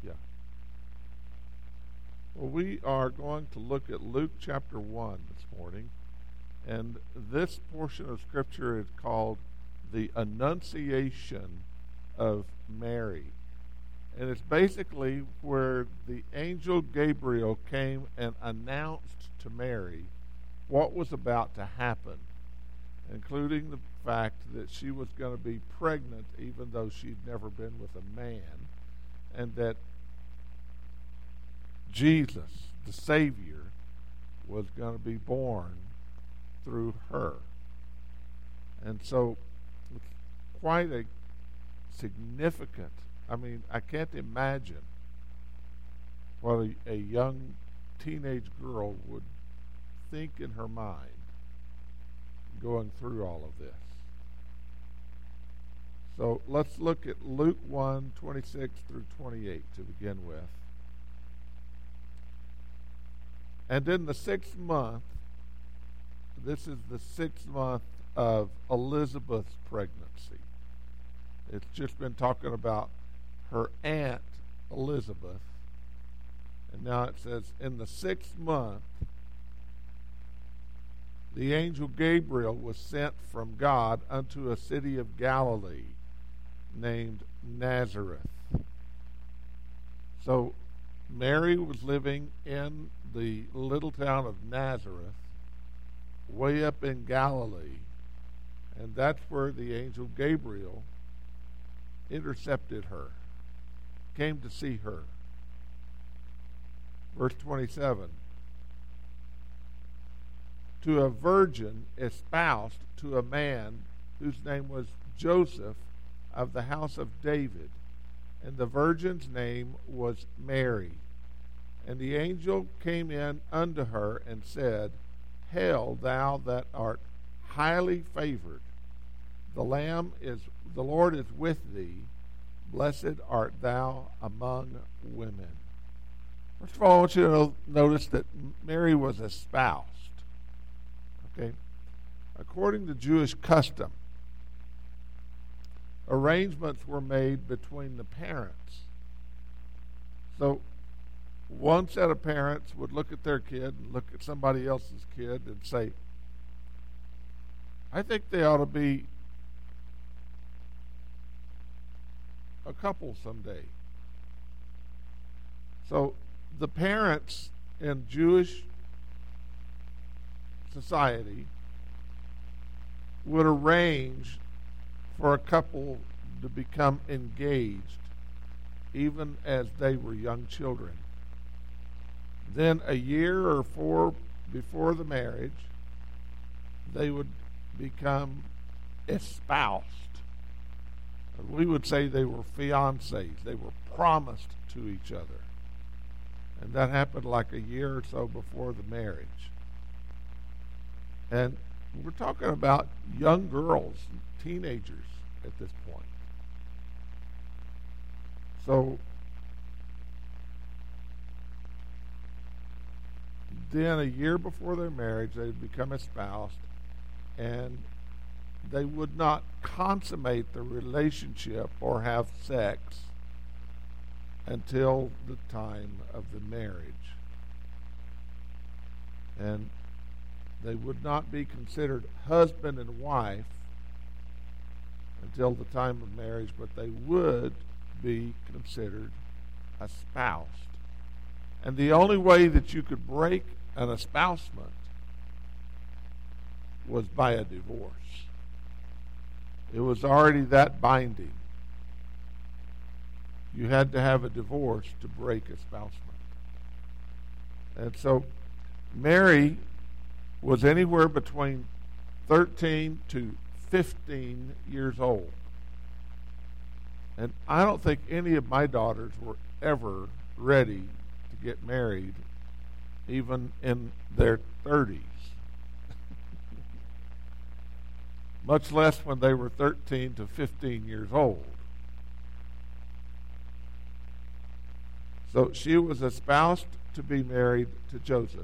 Yeah. Well, we are going to look at Luke chapter 1 this morning. And this portion of Scripture is called the Annunciation of Mary. And it's basically where the angel Gabriel came and announced to Mary what was about to happen, including the fact that she was going to be pregnant even though she'd never been with a man, and that Jesus, the Savior, was going to be born through her. And so it's quite a significant, I can't imagine what a young teenage girl would think in her mind going through all of this. So let's look at Luke 1:26 through 28 to begin with. And in the 6th month, this is the 6th month of Elizabeth's pregnancy. It's just been talking about her aunt Elizabeth. And now it says, in the 6th month, the angel Gabriel was sent from God unto a city of Galilee named Nazareth. So Mary was living in the little town of Nazareth, way up in Galilee, and that's where the angel Gabriel intercepted her, came to see her. Verse 27, to a virgin espoused to a man whose name was Joseph of the house of David, and the virgin's name was Mary. And the angel came in unto her and said, Hail, thou that art highly favored. The Lord is with thee. Blessed art thou among women. First of all, I want you to notice that Mary was espoused. Okay? According to Jewish custom, arrangements were made between the parents. So one set of parents would look at their kid and look at somebody else's kid and say, I think they ought to be a couple someday. So the parents in Jewish society would arrange for a couple to become engaged even as they were young children. Then a year or 4 before the marriage, they would become espoused. We would say they were fiancés. They were promised to each other. And that happened like a year or so before the marriage. And we're talking about young girls, teenagers at this point. So then a year before their marriage, they would become espoused, and they would not consummate the relationship or have sex until the time of the marriage. And they would not be considered husband and wife until the time of marriage, but they would be considered espoused. And the only way that you could break an espousement was by a divorce. It was already that binding. You had to have a divorce to break espousement. And so Mary was anywhere between 13 to 15 years old. And I don't think any of my daughters were ever ready to get married, even in their 30s. Much less when they were 13 to 15 years old. So she was espoused to be married to Joseph.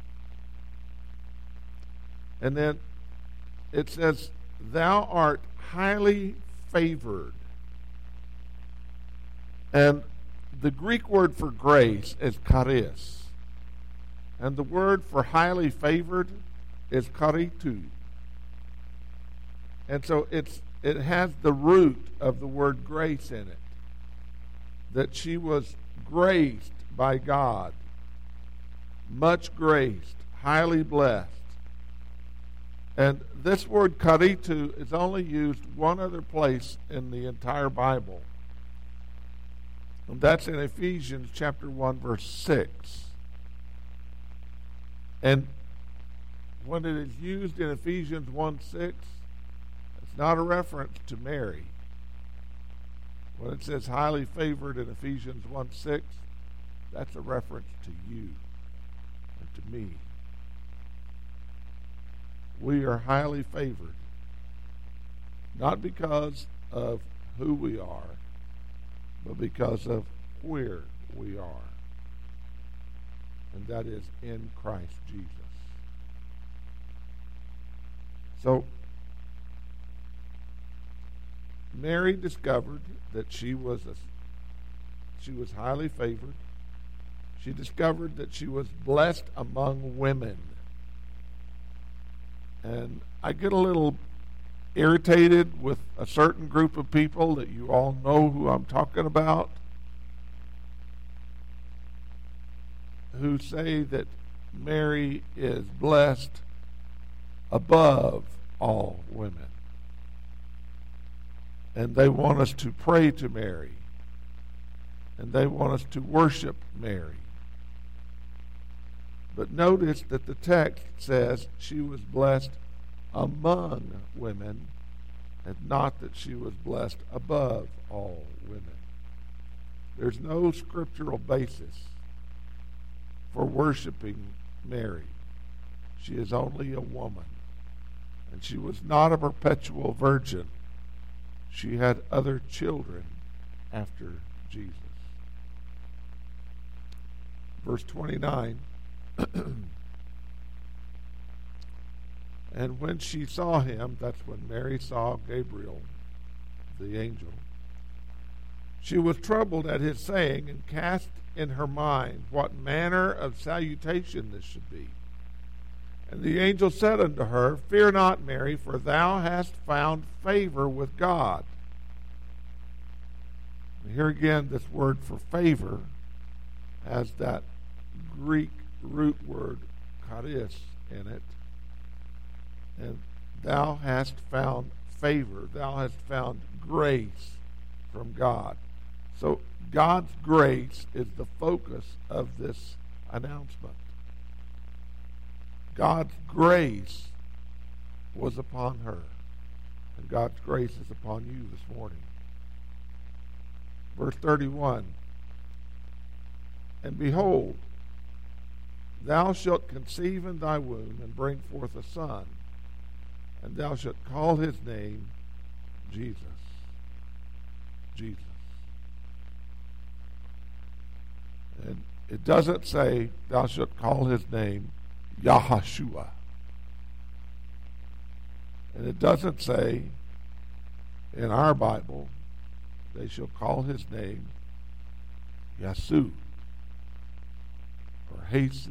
And then it says, thou art highly favored. And the Greek word for grace is charis, and the word for highly favored is charitu. And so it has the root of the word grace in it, that she was graced by God, much graced, highly blessed. And this word charitu is only used one other place in the entire Bible. And that's in Ephesians chapter 1, verse 6. And when it is used in Ephesians 1, 6, it's not a reference to Mary. When it says highly favored in Ephesians 1, 6, that's a reference to you and to me. We are highly favored, not because of who we are, but because of where we are. And that is in Christ Jesus. So, Mary discovered that she was highly favored. She discovered that she was blessed among women. And I get a little irritated with a certain group of people that you all know who I'm talking about, who say that Mary is blessed above all women. And they want us to pray to Mary. And they want us to worship Mary. But notice that the text says she was blessed among women, and not that she was blessed above all women. There's no scriptural basis for worshiping Mary. She is only a woman. And she was not a perpetual virgin. She had other children after Jesus. Verse 29. And when she saw him, that's when Mary saw Gabriel, the angel, she was troubled at his saying, and cast in her mind what manner of salutation this should be. And the angel said unto her, Fear not, Mary, for thou hast found favor with God. And here again, this word for favor has that Greek root word charis in it. And thou hast found favor. Thou hast found grace from God. So God's grace is the focus of this announcement. God's grace was upon her. And God's grace is upon you this morning. Verse 31. And behold, thou shalt conceive in thy womb and bring forth a son, and thou shalt call his name Jesus. Jesus. And it doesn't say thou shalt call his name Yahashua. And it doesn't say in our Bible they shall call his name Yasu or Jesus.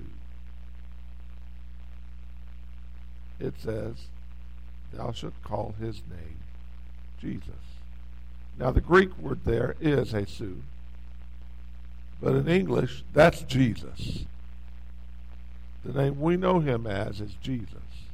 It says thou shalt call his name Jesus. Now the Greek word there is Jesus, but in English that's Jesus. The name we know him as is Jesus.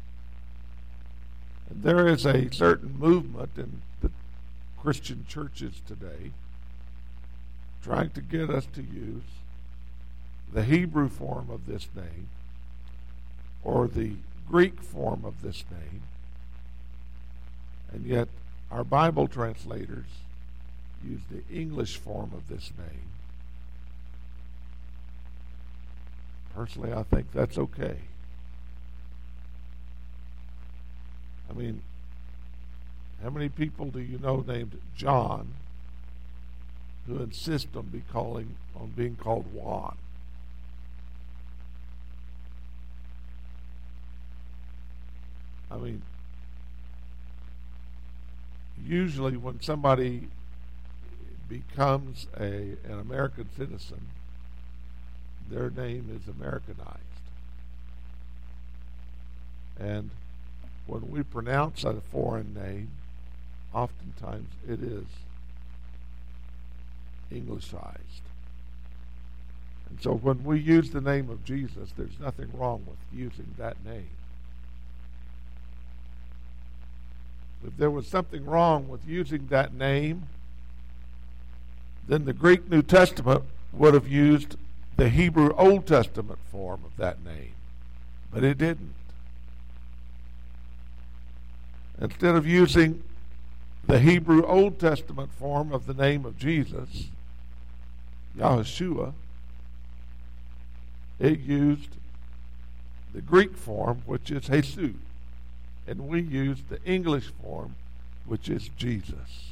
And there is a certain movement in the Christian churches today trying to get us to use the Hebrew form of this name or the Greek form of this name. And yet our Bible translators use the English form of this name. Personally, I think that's okay. I mean, how many people do you know named John who insist on being called Juan? I mean, usually when somebody becomes an American citizen, their name is Americanized. And when we pronounce a foreign name, oftentimes it is Englishized. And so when we use the name of Jesus, there's nothing wrong with using that name. If there was something wrong with using that name, then the Greek New Testament would have used the Hebrew Old Testament form of that name. But it didn't. Instead of using the Hebrew Old Testament form of the name of Jesus, Yahushua, it used the Greek form, which is Jesus. And we use the English form, which is Jesus.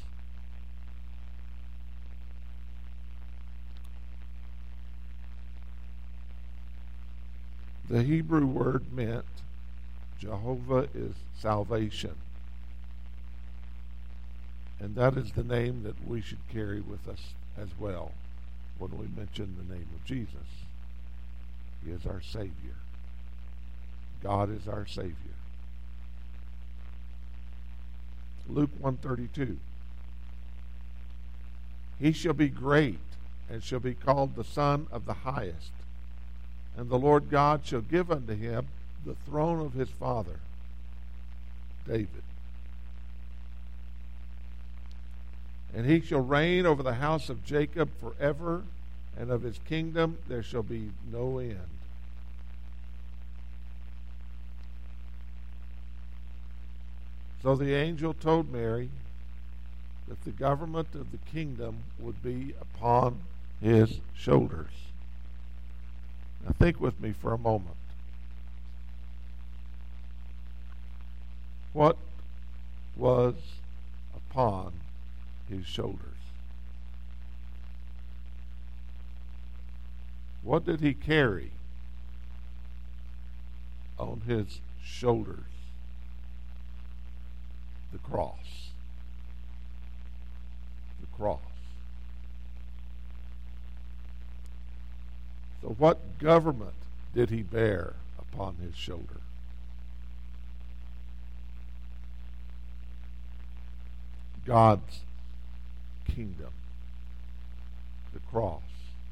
The Hebrew word meant Jehovah is salvation. And that is the name that we should carry with us as well when we mention the name of Jesus. He is our Savior. God is our Savior. Luke 1:32. He shall be great and shall be called the Son of the Highest. And the Lord God shall give unto him the throne of his father, David. And he shall reign over the house of Jacob forever, and of his kingdom there shall be no end. So the angel told Mary that the government of the kingdom would be upon his shoulders. Now think with me for a moment. What was upon his shoulders? What did he carry on his shoulders? The cross. The cross. So what government did he bear upon his shoulder? God's kingdom. The cross.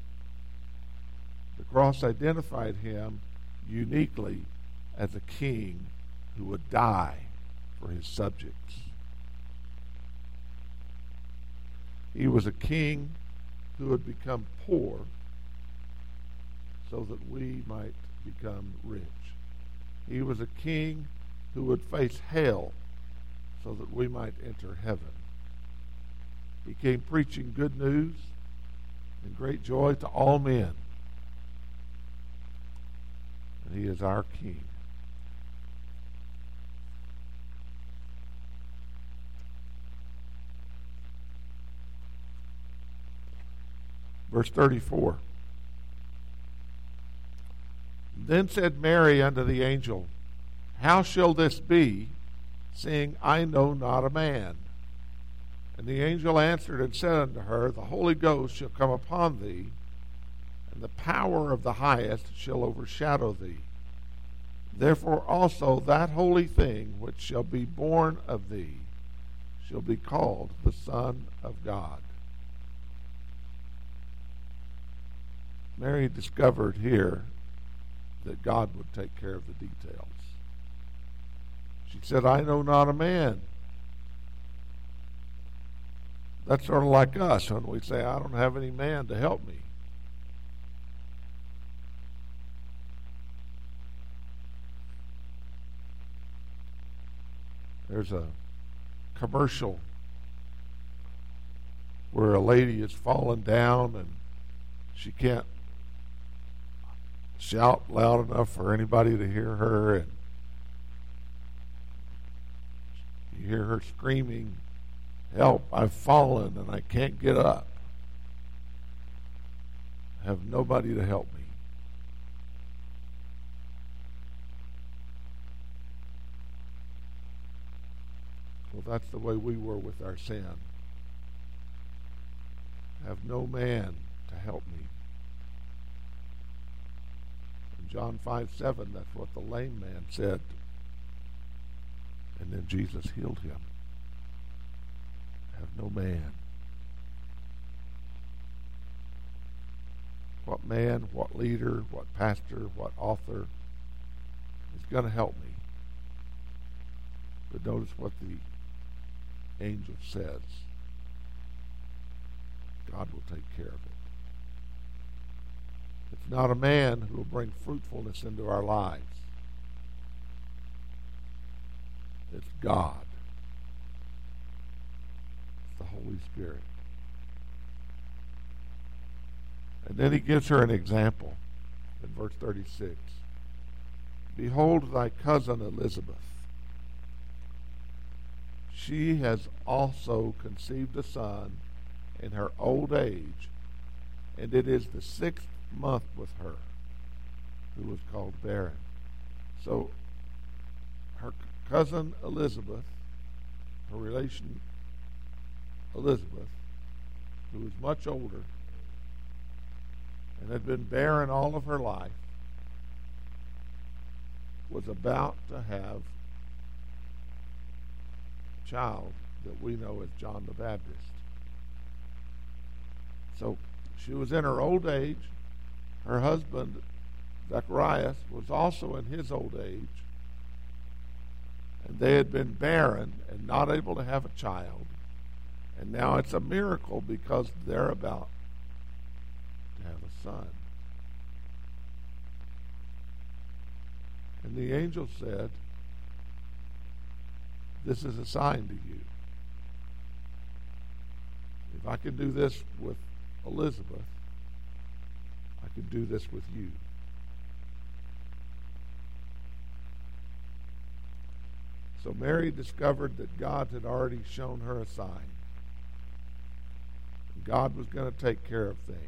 The cross identified him uniquely as a king who would die for his subjects. He was a king who would become poor so that we might become rich. He was a king who would face hell so that we might enter heaven. He came preaching good news and great joy to all men. And he is our king. Verse 34. Then said Mary unto the angel, How shall this be, seeing I know not a man? And the angel answered and said unto her, The Holy Ghost shall come upon thee, and the power of the highest shall overshadow thee. Therefore also that holy thing which shall be born of thee shall be called the Son of God. Mary discovered here that God would take care of the details. She said, I know not a man. That's sort of like us when we say, I don't have any man to help me. There's a commercial where a lady is fallen down and she can't shout loud enough for anybody to hear her, and you hear her screaming, Help, I've fallen and I can't get up. I have nobody to help me. Well, that's the way we were with our sin. have no man to help me. In John 5:7, that's what the lame man said. And then Jesus healed him. Have no man. What man, what leader, what pastor, what author is going to help me? But notice what the angel says. God will take care of it. It's not a man who will bring fruitfulness into our lives. It's God. It's the Holy Spirit. And then he gives her an example in verse 36. Behold thy cousin Elizabeth. She has also conceived a son in her old age, and it is the 6th month with her, who was called barren. So her cousin Elizabeth, her relation Elizabeth, who was much older and had been barren all of her life, was about to have a child that we know as John the Baptist. So she was in her old age. Her husband, Zacharias, was also in his old age. And they had been barren and not able to have a child. And now it's a miracle because they're about to have a son. And the angel said, this is a sign to you. If I can do this with Elizabeth, I can do this with you. So Mary discovered that God had already shown her a sign. And God was going to take care of things.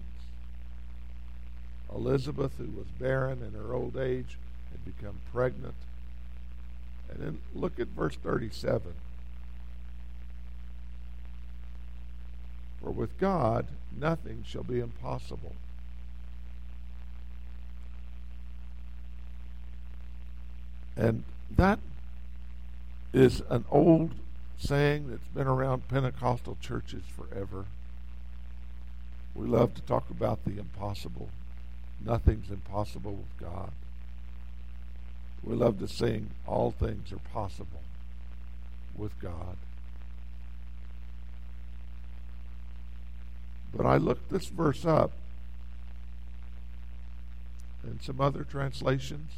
Elizabeth, who was barren in her old age, had become pregnant. And then look at verse 37. For with God, nothing shall be impossible. And that is an old saying that's been around Pentecostal churches forever. We love to talk about the impossible. Nothing's impossible with God. We love to sing, all things are possible with God. But I looked this verse up in some other translations,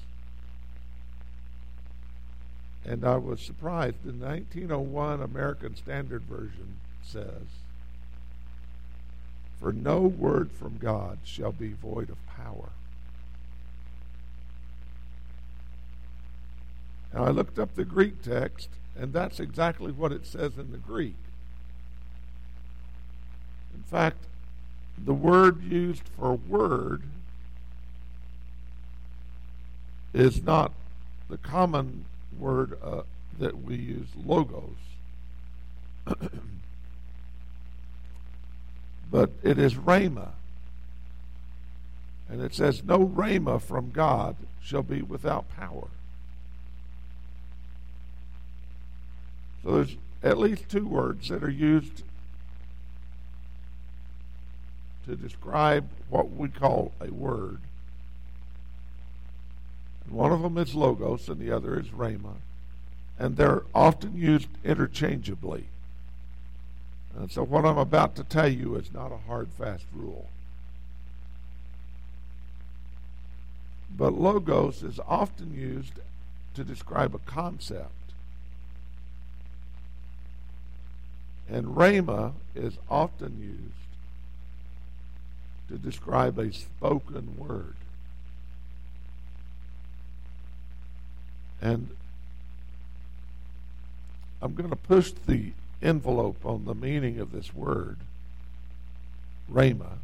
and I was surprised. The 1901 American Standard Version says, for no word from God shall be void of power. And I looked up the Greek text, and that's exactly what it says in the Greek. In fact, the word used for word is not the common word that we use, logos. But it is rhema. And it says, no rhema from God shall be without power. So there's at least two words that are used to describe what we call a word. And one of them is logos and the other is rhema. And they're often used interchangeably. And so what I'm about to tell you is not a hard, fast rule. But logos is often used to describe a concept. And rhema is often used to describe a spoken word. And I'm going to push the envelope on the meaning of this word, rhema,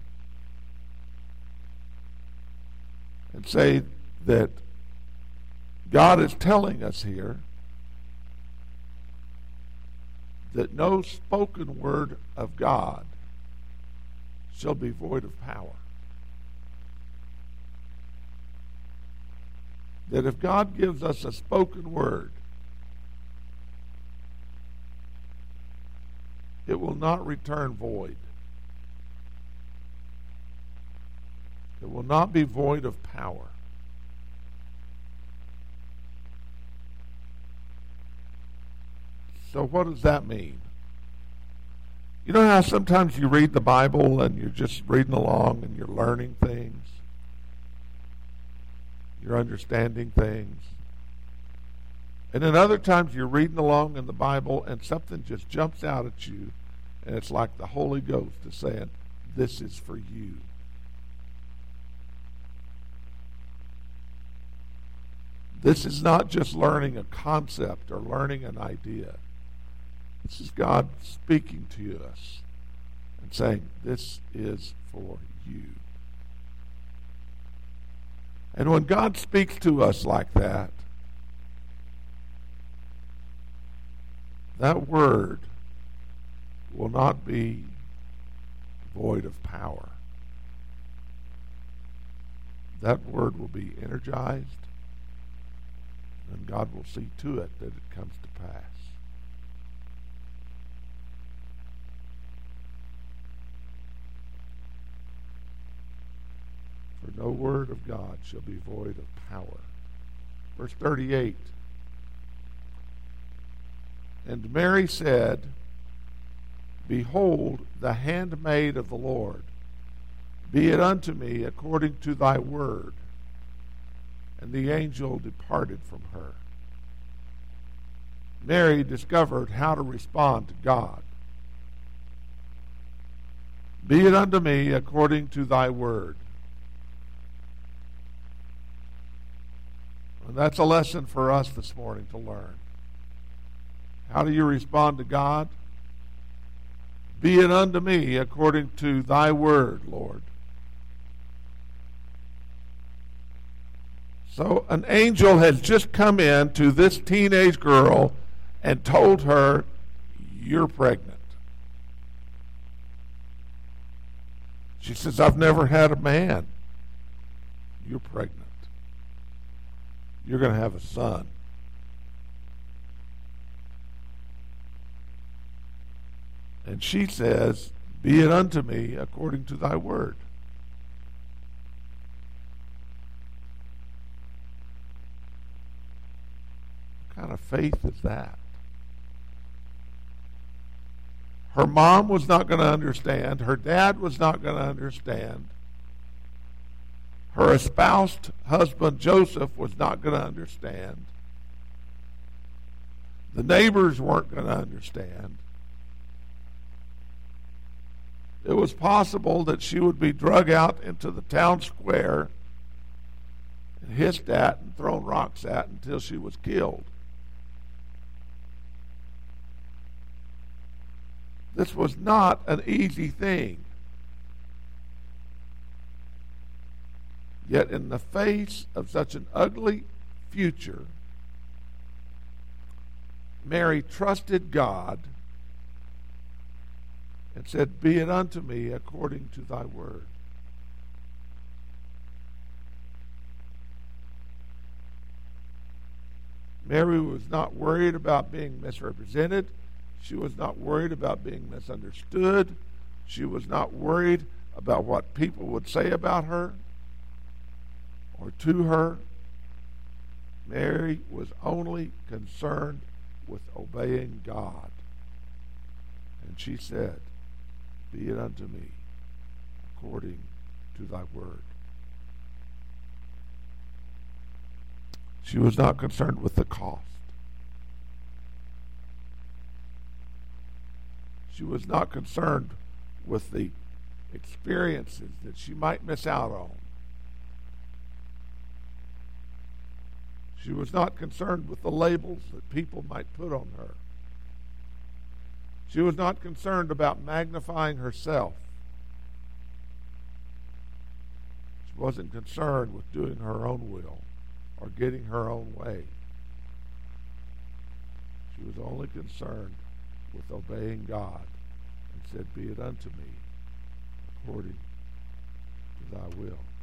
and say that God is telling us here that no spoken word of God shall be void of power. That if God gives us a spoken word, it will not return void. It will not be void of power. So what does that mean? You know how sometimes you read the Bible and you're just reading along and you're learning things? You're understanding things. And then other times you're reading along in the Bible and something just jumps out at you, and it's like the Holy Ghost is saying, this is for you. This is not just learning a concept or learning an idea. This is God speaking to us and saying, this is for you. And when God speaks to us like that, that word will not be void of power. That word will be energized, and God will see to it that it comes to pass. For no word of God shall be void of power. Verse 38. And Mary said, Behold, the handmaid of the Lord, be it unto me according to thy word. And the angel departed from her. Mary discovered how to respond to God. Be it unto me according to thy word. And that's a lesson for us this morning to learn. How do you respond to God? Be it unto me according to thy word, Lord. So an angel has just come in to this teenage girl and told her, you're pregnant. She says, I've never had a man. You're pregnant. You're going to have a son. And she says, be it unto me according to thy word. What kind of faith is that? Her mom was not going to understand. Her dad was not going to understand. Her espoused husband, Joseph, was not going to understand. The neighbors weren't going to understand. It was possible that she would be drug out into the town square and hissed at and thrown rocks at until she was killed. This was not an easy thing. Yet in the face of such an ugly future, Mary trusted God and said, be it unto me according to thy word. Mary was not worried about being misrepresented. She was not worried about being misunderstood. She was not worried about what people would say about her or to her. Mary was only concerned with obeying God. And she said, be it unto me according to thy word. She was not concerned with the cost. She was not concerned with the experiences that she might miss out on. She was not concerned with the labels that people might put on her. She was not concerned about magnifying herself. She wasn't concerned with doing her own will or getting her own way. She was only concerned with obeying God and said, be it unto me according to thy will.